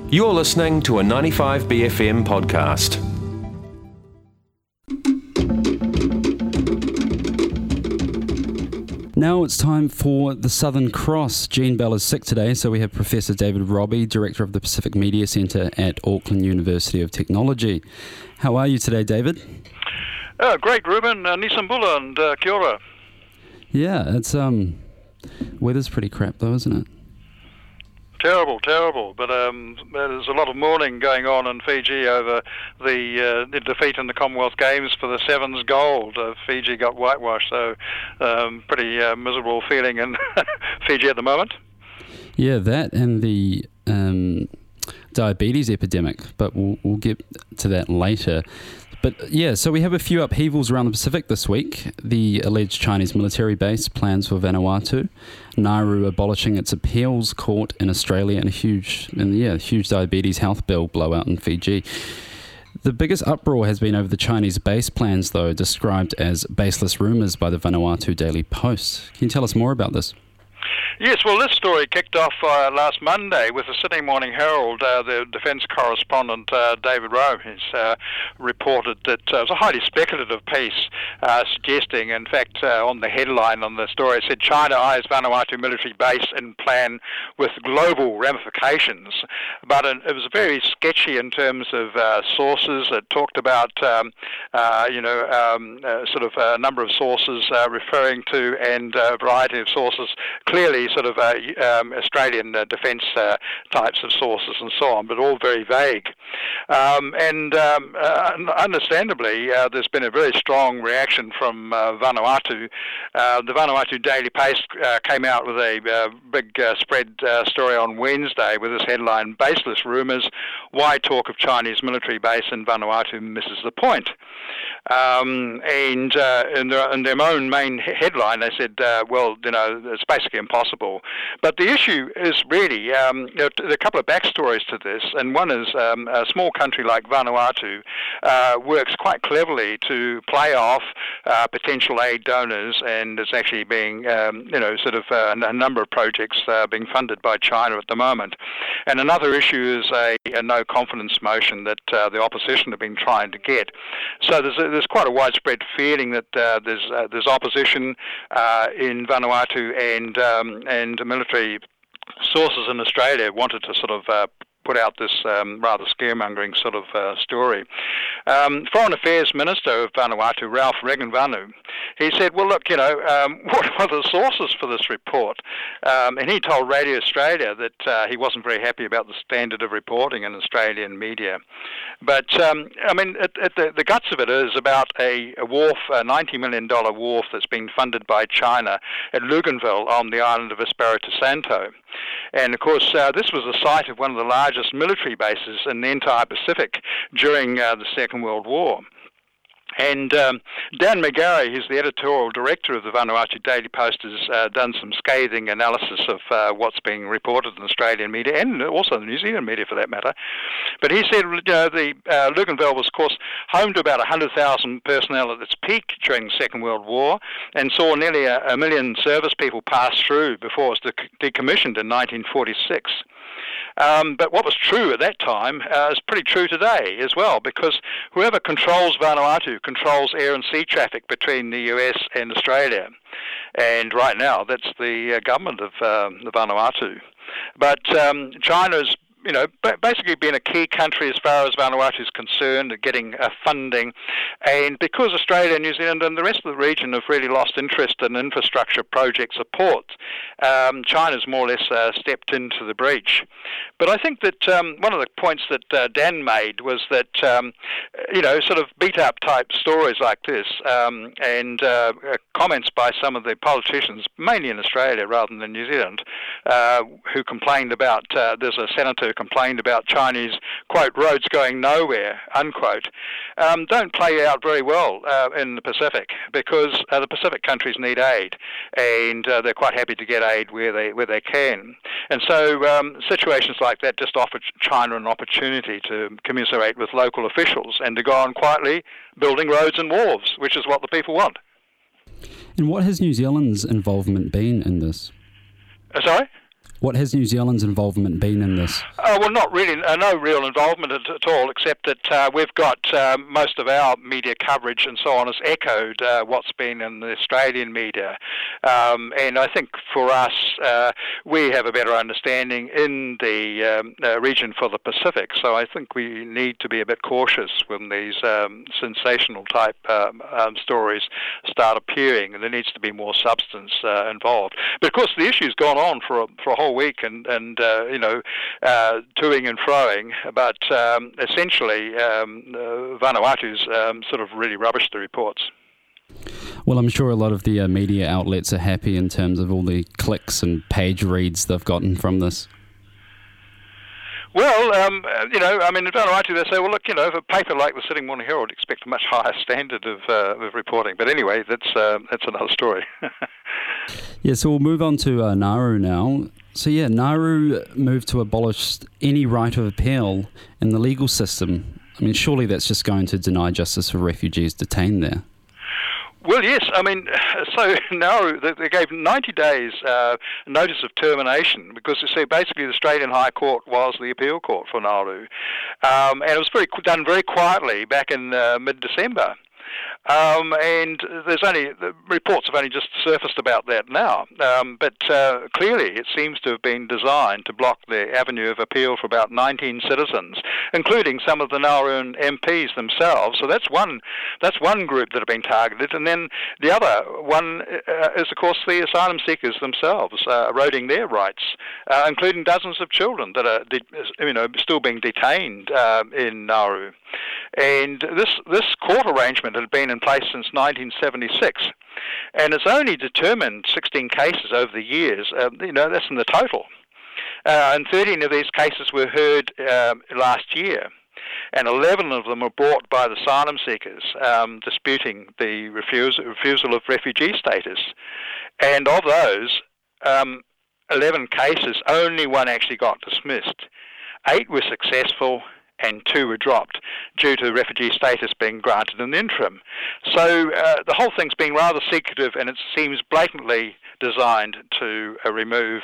You're listening to a 95BFM podcast. Now it's time for the Southern Cross. Jean Bell is sick today, so we have Professor David Robbie, Director of the Pacific Media Centre at Auckland University of Technology. How are you today, David? Great, Ruben. Nisambula and kia ora. Yeah, it's weather's pretty crap though, isn't it? Terrible. But there's a lot of mourning going on in Fiji over the defeat in the Commonwealth Games for the Sevens gold. Fiji got whitewashed, so pretty miserable feeling in Fiji at the moment. Yeah, that and the diabetes epidemic, but we'll get to that later. But yeah, so we have a few upheavals around the Pacific this week. The alleged Chinese military base plans for Vanuatu, Nauru abolishing its appeals court in Australia, and a huge diabetes health bill blowout in Fiji. The biggest uproar has been over the Chinese base plans, though, described as baseless rumours by the Vanuatu Daily Post. Can you tell us more about this? Yes, well, this story kicked off last Monday with the Sydney Morning Herald. The defence correspondent, David Rowe, has reported that it was a highly speculative piece suggesting, in fact, on the headline on the story, it said, China eyes Vanuatu military base in plan with global ramifications. But it was very sketchy in terms of sources. It talked about, sort of a number of sources referring to, and a variety of sources, clearly sort of Australian defence types of sources and so on, but all very vague. Understandably, there's been a very strong reaction from Vanuatu. The Vanuatu Daily Post came out with a big spread story on Wednesday with this headline, Baseless Rumours, Why Talk of Chinese Military Base in Vanuatu Misses the Point. And in their own main headline, they said, it's basically impossible. But the issue is really, there are a couple of backstories to this, and one is a small country like Vanuatu works quite cleverly to play off potential aid donors, and it's actually being, a number of projects being funded by China at the moment. And another issue is a no-confidence motion that the opposition have been trying to get. So there's quite a widespread feeling that there's opposition in Vanuatu, and military sources in Australia wanted to sort of put out this rather scaremongering sort of story. Foreign Affairs Minister of Vanuatu, Ralph Regenvanu, he said, well, look, what are the sources for this report? And he told Radio Australia that he wasn't very happy about the standard of reporting in Australian media. But, the guts of it is about a wharf, a $90 million wharf that's been funded by China at Luganville on the island of Espiritu Santo. And, of course, this was the site of one of the largest military bases in the entire Pacific during the Second World War. And Dan McGarry, who's the editorial director of the Vanuatu Daily Post, has done some scathing analysis of what's being reported in Australian media, and also the New Zealand media for that matter. But he said, the Luganville was, of course, home to about 100,000 personnel at its peak during the Second World War, and saw nearly a million service people pass through before it was decommissioned in 1946. But what was true at that time is pretty true today as well, because whoever controls Vanuatu controls air and sea traffic between the US and Australia. And right now, that's the government of the Vanuatu. But China's basically been a key country as far as Vanuatu is concerned, getting funding. And because Australia, New Zealand and the rest of the region have really lost interest in infrastructure project support, China's more or less stepped into the breach. But I think that one of the points that Dan made was that, sort of beat-up type stories like this and comments by some of the politicians, mainly in Australia rather than New Zealand, who complained about, there's a senator complained about Chinese, quote, roads going nowhere, unquote, don't play out very well in the Pacific, because the Pacific countries need aid, and they're quite happy to get aid where they can. And so situations like that just offer China an opportunity to commiserate with local officials and to go on quietly building roads and wharves, which is what the people want. And what has New Zealand's involvement been in this? Sorry? What has New Zealand's involvement been in this? Well, not really, no real involvement at all, except that we've got most of our media coverage and so on has echoed what's been in the Australian media. And I think for us, we have a better understanding in the region for the Pacific, so I think we need to be a bit cautious when these sensational type stories start appearing, and there needs to be more substance involved. But of course, the issue's gone on for a whole week and toing and froing, but essentially Vanuatu's sort of really rubbished the reports. Well, I'm sure a lot of the media outlets are happy in terms of all the clicks and page reads they've gotten from this. Well, in Vanuatu they say, well, look, if a paper like the Sydney Morning Herald expect a much higher standard of reporting. But anyway, that's another story. Yeah, so we'll move on to Nauru now. So yeah, Nauru moved to abolish any right of appeal in the legal system. I mean, surely that's just going to deny justice for refugees detained there. Well, yes. I mean, so Nauru, they gave 90 days notice of termination because, you see, basically the Australian High Court was the appeal court for Nauru. And it was done very quietly back in mid-December. And the reports have only just surfaced about that now. But clearly it seems to have been designed to block the avenue of appeal for about 19 citizens, including some of the Nauruan MPs themselves. So that's one group that have been targeted. And then the other one is, of course, the asylum seekers themselves, eroding their rights, including dozens of children that are still being detained in Nauru. And this court arrangement had been in place since 1976, and it's only determined 16 cases over the years. That's in the total. And 13 of these cases were heard last year, and 11 of them were brought by the asylum seekers disputing the refusal of refugee status. And of those 11 cases, only one actually got dismissed. 8 were successful, and 2 were dropped due to refugee status being granted in the interim. So the whole thing's been rather secretive, and it seems blatantly designed to remove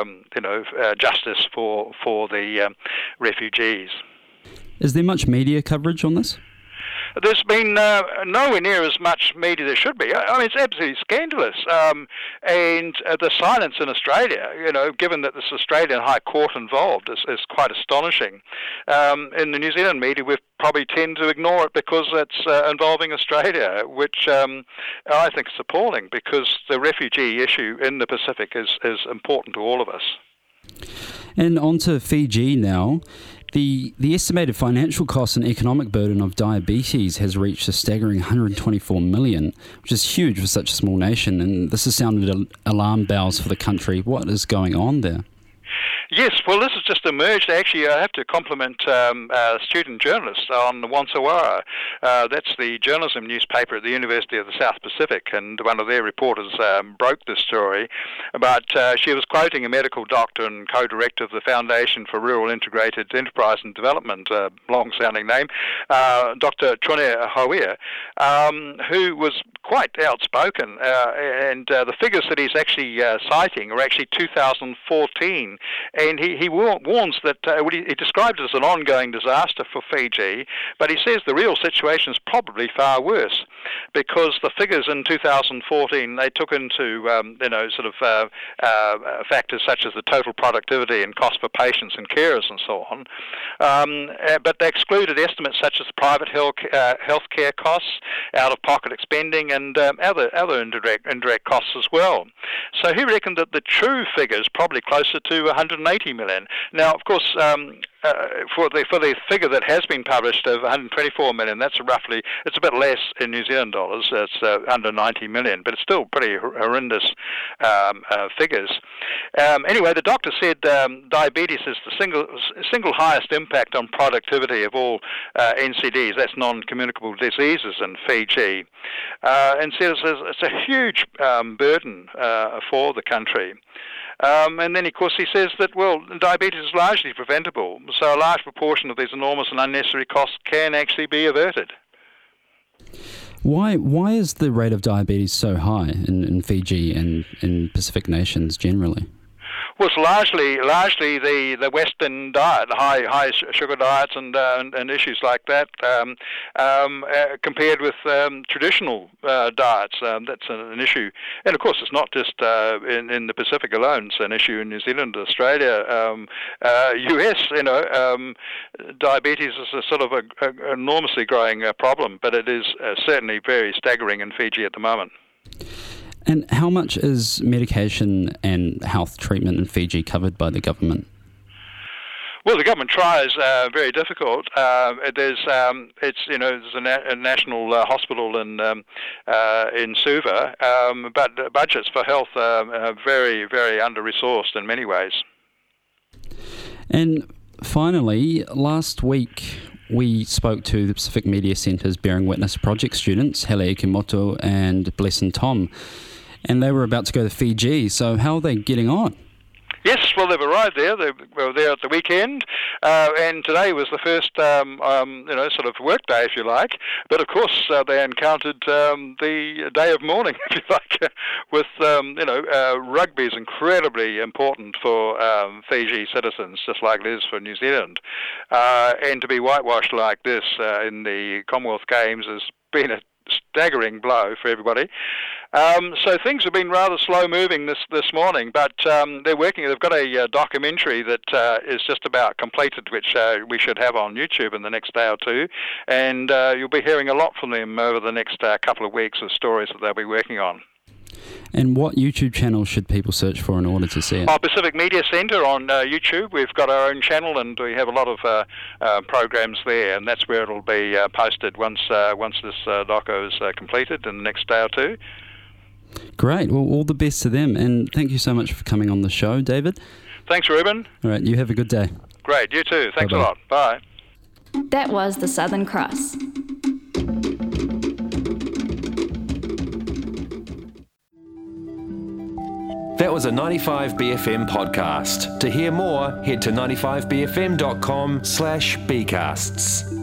justice for the refugees. Is there much media coverage on this? There's been nowhere near as much media there should be. I mean, it's absolutely scandalous. And the silence in Australia, given that this Australian High Court involved, is quite astonishing. In the New Zealand media, we probably tend to ignore it because it's involving Australia, which I think is appalling because the refugee issue in the Pacific is important to all of us. And on to Fiji now. The estimated financial cost and economic burden of diabetes has reached a staggering $124 million, which is huge for such a small nation, and this has sounded alarm bells for the country. What is going on there? Yes, well, this has just emerged. Actually, I have to compliment a student journalist on the Wansawara. That's the journalism newspaper at the University of the South Pacific, and one of their reporters broke this story. But she was quoting a medical doctor and co-director of the Foundation for Rural Integrated Enterprise and Development, a long-sounding name, Dr. Trone Hauia, who was quite outspoken, and the figures that he's actually citing are actually 2014. And he warns that he described it as an ongoing disaster for Fiji, but he says the real situation is probably far worse because the figures in 2014, they took into factors such as the total productivity and cost for patients and carers and so on, but they excluded estimates such as private healthcare costs, out-of-pocket expending, and other indirect costs as well. So he reckoned that the true figure is probably closer to 180 million. Now, of course, for the figure that has been published of 124 million, it's a bit less in New Zealand dollars. It's under 90 million, but it's still pretty horrendous figures. Anyway, the doctor said diabetes is the single highest impact on productivity of all NCDs. That's non-communicable diseases in Fiji, and says it's a huge burden for the country. And then, of course, he says that, diabetes is largely preventable, so a large proportion of these enormous and unnecessary costs can actually be averted. Why is the rate of diabetes so high in Fiji and in Pacific nations generally? Well, it's largely the Western diet, high sugar diets and issues like that, compared with traditional diets. That's an issue, and of course, it's not just in the Pacific alone. It's an issue in New Zealand, Australia, US. Diabetes is a sort of an enormously growing problem, but it is certainly very staggering in Fiji at the moment. And how much is medication and health treatment in Fiji covered by the government? Well, the government tries very difficult. There's a national hospital in Suva, but budgets for health are very, very under-resourced in many ways. And finally, last week we spoke to the Pacific Media Centre's Bearing Witness project students, Hele Ikimoto and Blesson Tom, and they were about to go to Fiji. So how are they getting on? Yes, well, they've arrived there. They were there at the weekend, and today was the first, sort of work day, if you like. But of course, they encountered the day of mourning, if you like, with rugby is incredibly important for Fiji citizens, just like it is for New Zealand, and to be whitewashed like this in the Commonwealth Games has been a staggering blow for everybody. So things have been rather slow moving this morning, but they're working. They've got a documentary that is just about completed, which we should have on YouTube in the next day or two, and you'll be hearing a lot from them over the next couple of weeks of stories that they'll be working on. And what YouTube channel should people search for in order to see it? Pacific Media Centre on YouTube. We've got our own channel, and we have a lot of programs there, and that's where it'll be posted once this doco is completed in the next day or two. Great. Well, all the best to them, and thank you so much for coming on the show, David. Thanks, Ruben. All right, you have a good day. Great, you too. Thanks Bye-bye. a lot. Bye. That was the Southern Cross. That was a 95BFM podcast. To hear more, head to 95bfm.com/bcasts.